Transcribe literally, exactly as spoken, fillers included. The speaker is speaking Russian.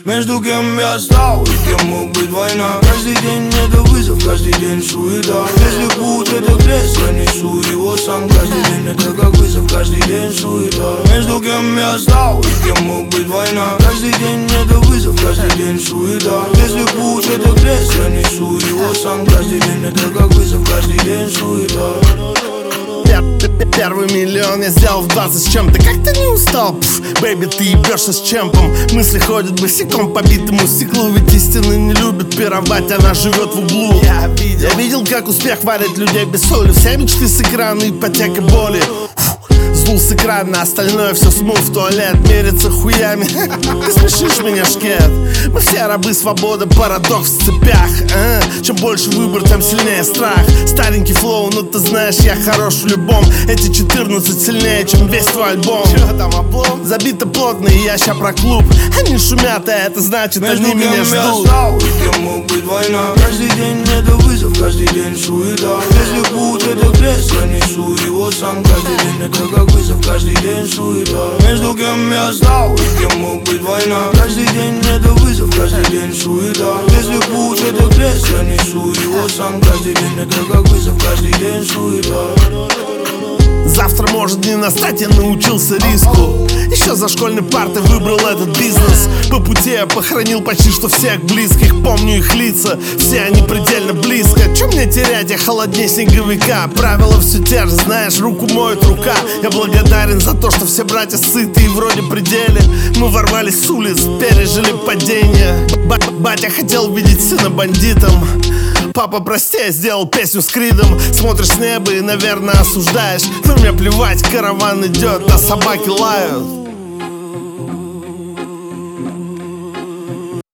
Между кем я стал и кем мог быть война. Каждый день это вызов, каждый день суета. Если путь это крест, я несу его сам. Каждый день это как вызов, каждый день суета. Между кем я стал и кем мог быть война. Каждый день это вызов, каждый день суета. Если путь это крест, я несу его сам. Каждый день это как вызов, каждый день суета. Первый миллион я сделал в двадцать с чем-то. Как ты не устал? Пф, бэйби, ты ебешься с чемпом. Мысли ходят босиком по битому стеклу. Ведь истина не любит пировать, она живет в углу. Я видел, я видел, как успех варит людей без соли. Все мечты с экрана, ипотека боли. Сдул с экрана, остальное все смыл в туалет. Мериться хуями. Ты смешишь меня, шкет. Мы все рабы свободы, парадокс в цепях. а? Чем больше выбор, тем сильнее страх. Старенький флоу, но ты знаешь, я хорош в любом. Эти четырнадцать сильнее, чем весь твой альбом. Че там, облом? Забито плотно, и я ща про клуб. Они шумят, а это значит, Между они меня ждут. я стал и кем мог быть война. Каждый день это вызов, каждый день суета. Если путь это крест, я несу его сам. Каждый день это как вызов, каждый день суета. Между кем я стал и кем мог быть война. Каждый день это вызов, каждый день суета. Если путь это крест, я несу его сам. Каждый день это как вызов, каждый день суета. Завтра может не настать, я научился риску. Еще за школьной партой выбрал этот бизнес. По пути я похоронил почти что всех близких. Помню их лица, все они предельно близко. Че мне терять, я холоднее снеговика. Правила все те же, знаешь, руку моет рука. Я благодарен за то, что все братья сыты и вроде пределе. Мы ворвались с улиц, пережили падение. Ба- Батя хотел видеть сына бандитом. Папа, прости, я сделал песню с Кридом. Смотришь с неба и, наверное, осуждаешь. Но мне плевать, караван идет, а собаки лают.